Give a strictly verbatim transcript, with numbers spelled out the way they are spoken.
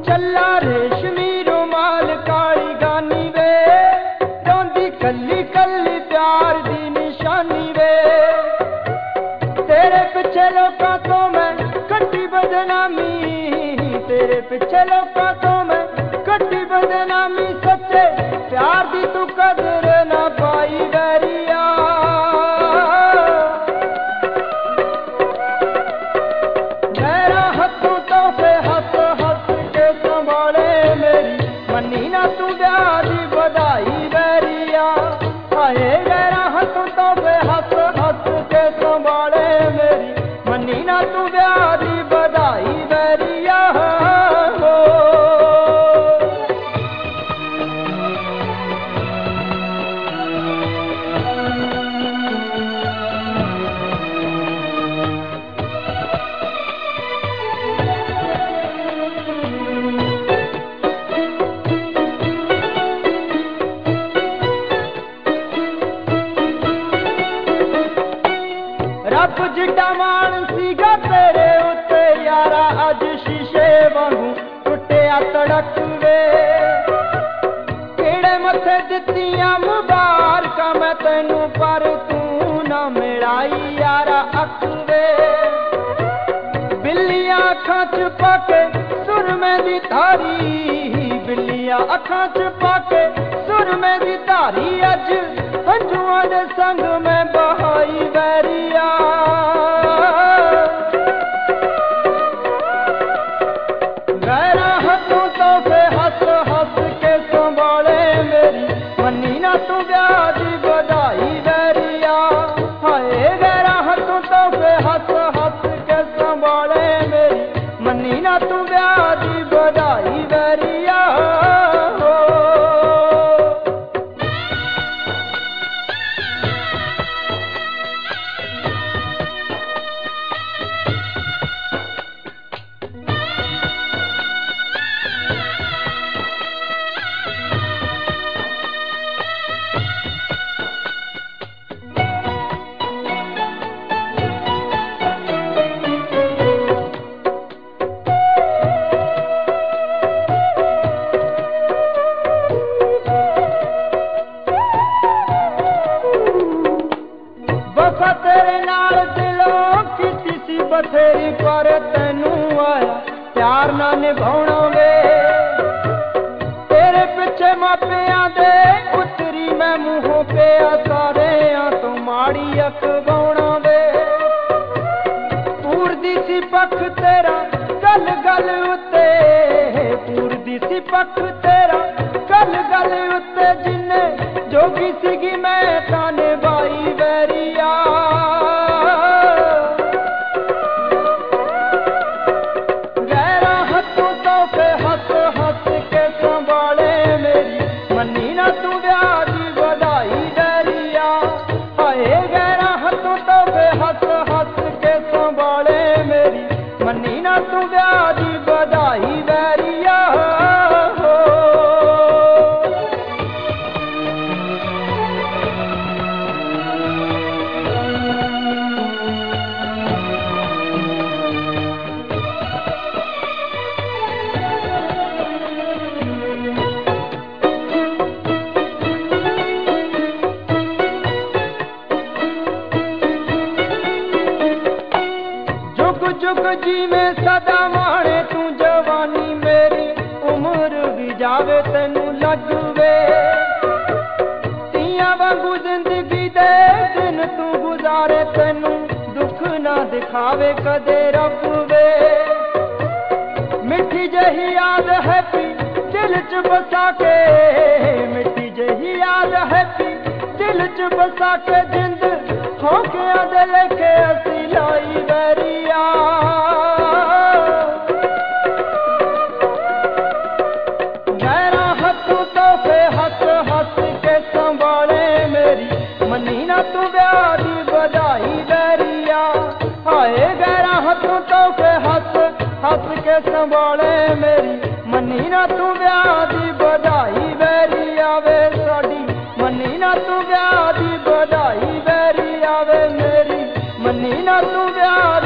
ਚੱਲਾ ਰੇਸ਼ਮੀ ਰੁਮਾਲ ਕਾਲੀ ਗਾਨੀ ਵੇ, ਰੋਂਦੀ ਕੱਲੀ ਕੱਲੀ ਪਿਆਰ ਦੀ ਨਿਸ਼ਾਨੀ ਵੇ। ਤੇਰੇ ਪਿੱਛੇ ਲੋਕਾਂ ਤੋਂ ਮੈਂ ਕੱਢੀ ਬਦਨਾਮੀ, ਤੇਰੇ ਪਿੱਛੇ ਲੋਕਾਂ ਤੋਂ ਮੈਂ ਕੱਢੀ ਬਦਨਾਮੀ। ਸੱਚੇ ਪਿਆਰ ਦੀ ਤੂੰ ਕਦਰ ਨਾ ਪਾਈ ਵੈਰੀਆ। ਗੈਰਾਂ ਹੱਥੋਂ ਤੋਹਫੇ ਹੱਸ ਹੱਸ ਕੇ ਸੰਭਾਲੇ ਮੇਰੀ, ਮੰਨੀ ਨਾ ਤੂੰ ਵਿਆਹ ਦੀ ਵਧਾਈ ਵੈਰੀਆ। ਹਾਏ ਗੈਰਾਂ ਹੱਥੋਂ ਤੋਹਫੇ ਹੱਸ ਹੱਸ ਕੇ ਸੰਭਾਲੇ ਮੇਰੀ, ਮੰਨੀ ਨਾ ਤੂੰ ਵਿਆਹ ਦੀ ਵਧਾਈ ਵੈਰੀਆ। ਰੱਬ ਜਿੱਡਾ ਮਾਣ ਸੀਗਾ ਤੇਰੇ ਉੱਤੇ ਯਾਰਾ, ਅੱਜ ਸ਼ੀਸ਼ੇ ਵਾਂਗੂ ਟੁੱਟਿਆ ਤੜਕ ਵੇ। ਕਿਹੜੇ ਮੱਥੇ ਦਿੱਤੀਆਂ ਮੁਬਾਰਕਾਂ ਮੈਂ ਤੈਨੂੰ, ਪਰ ਤੂੰ ਨਾ ਮਿਲਾਈ ਯਾਰਾ ਅੱਖ ਵੇ। ਬਿੱਲੀਆਂ ਅੱਖਾਂ ਚ ਪਾ ਕੇ ਸੁਰਮੇ ਦੀ ਧਾਰੀ, ਬਿੱਲੀਆਂ ਅੱਖਾਂ ਚ ਪਾ ਕੇ ਸੁਰਮੇ ਦੀ ਧਾਰੀ, ਅੱਜ ਹੰਝੂਆਂ ਦੇ ਸੰਗ ਮੈਂ ਬਹਾਈ ਵੈਰੀਆ। ਗੈਰਾਂ ਹੱਥੋਂ ਤੋਹਫੇ ਹੱਸ ਹੱਸ ਕੇ ਸੰਭਾਲੇ ਮੇਰੀ, ਮੰਨੀ ਨਾ ਤੂੰ ਵਿਆਹ ਦੀ ਵਧਾਈ ਵੈਰੀਆ। ਹਾਏ ਗੈਰਾਂ ਹੱਥੋਂ ਤੋਹਫੇ ਹੱਸ ਹੱਸ ਕੇ ਸੰਭਾਲੇ ਮੇਰੀ, ਮੰਨੀ ਨਾ ਤੂੰ ਵਿਆਹ ਦੀ ਵਧਾਈ ਵੈਰੀਆ। ਵਫਾ ਤੇਰੇ ਨਾਲ ਦਿਲੋਂ ਕੀਤੀ ਸੀ ਬਥੇਰੀ, ਪਰ ਤੈਨੂੰ ਆਇਆ ਪਿਆਰ ਨਾ ਨਿਭਾਉਣਾ ਵੇ। ਤੇਰੇ ਪਿੱਛੇ ਮਾਪਿਆਂ ਦੇ ਉਤਰੀ ਮੈਂ ਮੂੰਹੋਂ ਪਿਆ, ਸਾਰਿਆਂ ਤੋਂ ਮਾੜੀ ਅਖਵਾਉਣਾ ਵੇ। ਪੂਰਦੀ ਸੀ ਪੱਖ ਤੇਰਾ ਗੱਲ ਗੱਲ ਉੱਤੇ, ਪੂਰਦੀ ਸੀ ਪੱਖ ਤੇਰਾ ਗੱਲ ਗੱਲ ਉੱਤੇ, ਜਿੰਨੇ ਜੋਗੀ ਸੀਗੀ ਮੈਂ ਤਾਂ ਨਿਭਾਈ ਵੈਰੀਆ। ਗੈਰਾਂ ਹੱਥੋਂ ਤੋਹਫੇ ਹੱਸ ਹੱਸ ਕੇ ਸੰਭਾਲੇ ਮੇਰੀ, ਮੰਨੀ ਨਾ ਤੂੰ ਵਿਆਹ ਦੀ ਵਧਾਈ ਵੈਰੀਆ। ਹਾਏ ਗੈਰਾਂ ਹੱਥੋਂ ਤੋਹਫੇ ਹੱਸ ਹੱਸ ਕੇ ਸੰਭਾਲੇ ਮੇਰੀ, ਮੰਨੀ ਨਾ ਤੂੰ ਵਿਆਹ ਦੀ ਵਧਾਈ ਵੈਰੀਆ। जुग जुग जीवे सदा माणे तू जवानी, मेरी उम्र भी जावे तेनू लगवे। तियां वांगू जिंदगी दे दिन तू गुजारे, तेनू दुख ना दिखावे कदे रब वे। मिठी जही याद है पी दिल च बसा के, मिठी जही याद है पी दिल च बसा के, जिंद होंकियां दे लेके असी लाई वैरिया। गैरां हथों तोहफे हस हस के संभाले मेरी, मनी ना तू ब्याह दी बधाई वैरिया। हाय गैरां हथों तोहफे हस हस के संभाले मेरी, मनी ना तू ब्याह दी बधाई वैरिया। वे साडी मनी ना तू ब्याह दी बधाई वैरिया, वे मेरी मनी ना तू ब्याह